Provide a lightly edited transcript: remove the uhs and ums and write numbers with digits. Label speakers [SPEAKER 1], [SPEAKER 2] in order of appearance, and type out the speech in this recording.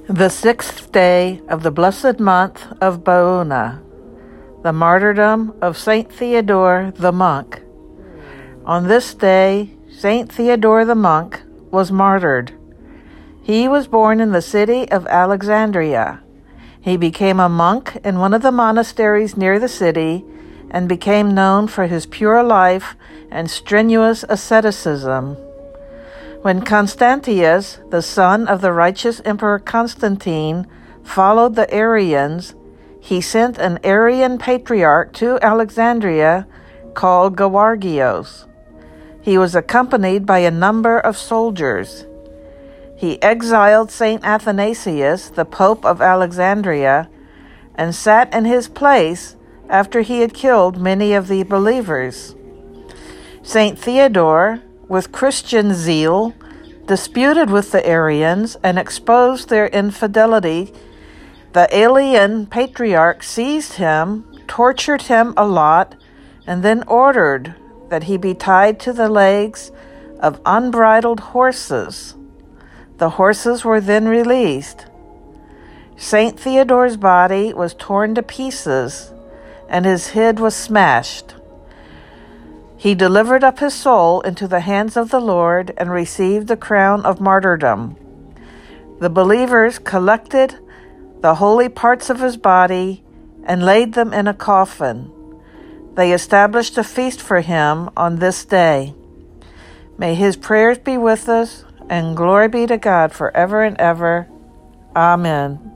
[SPEAKER 1] The 6th day of the blessed month of Bouna, the martyrdom of Saint Theodore the monk. On this day, Saint Theodore the monk was martyred. He was born in the city of Alexandria. He became a monk in one of the monasteries near the city and became known for his pure life and strenuous asceticism. When Constantius, the son of the righteous Emperor Constantine, followed the Arians, he sent an Arian patriarch to Alexandria called Gewargios. He was accompanied by a number of soldiers. He exiled St. Athanasius, the Pope of Alexandria, and sat in his place after he had killed many of the believers. St. Theodore, with Christian zeal, disputed with the Arians and exposed their infidelity. The alien patriarch seized him, tortured him a lot, and then ordered that he be tied to the legs of unbridled horses. The horses were then released. St. Theodore's body was torn to pieces, and his head was smashed. He delivered up his soul into the hands of the Lord and received the crown of martyrdom. The believers collected the holy parts of his body and laid them in a coffin. They established a feast for him on this day. May his prayers be with us, and glory be to God forever and ever. Amen.